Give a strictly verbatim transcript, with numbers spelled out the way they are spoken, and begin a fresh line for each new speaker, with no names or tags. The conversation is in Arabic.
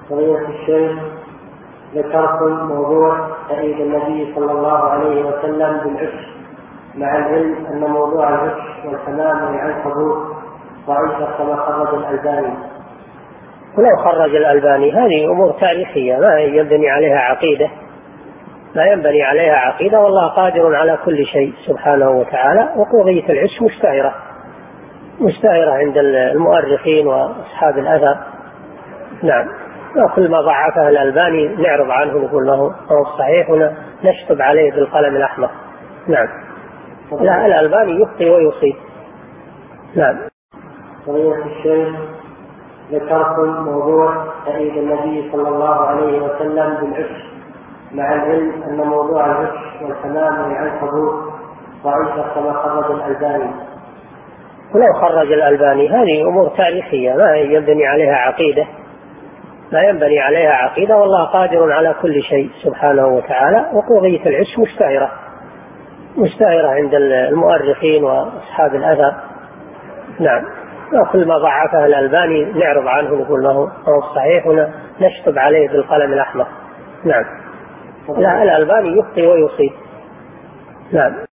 فضيلة الشيخ، ذكرتم موضوع تأييد النبي صلى الله عليه وسلم بالعشق، مع العلم أن موضوع العشق والحمام والعنكبوت ضعيفة كما خرج الألباني.
ولو خرج الألباني هذه أمور تاريخية ما ينبني عليها عقيدة، لا ينبني عليها عقيدة، والله قادر على كل شيء سبحانه وتعالى. وقضية العشق مشتهرة مشتهرة عند المؤرخين وأصحاب الأثر. نعم، وكل ما ضعفه الألباني نعرض عنه ونقول له هو صحيح ونشطب عليه بالقلم الأحمر. نعم، لا، الألباني يخطئ ويصيب. نعم.
فضيلة الشيخ، ذكرتم موضوع تأييد النبي صلى الله عليه وسلم بالعشق، مع العلم أن موضوع العشق والحمام والعنكبوت ضعيفة كما خرج الألباني.
ولو خرج الألباني هذه أمور تاريخية ما ينبني عليها عقيدة، لا ينبني عليها عقيدة، والله قادر على كل شيء سبحانه وتعالى. وقضية العشق مشتهرة مشتهرة عند المؤرخين وأصحاب الأثر. نعم، وكل ما ضعفه الألباني نعرض عنه ونقول له هو صحيح ونشطب عليه بالقلم الأحمر. نعم، لا، الألباني يخطئ ويصيب. نعم.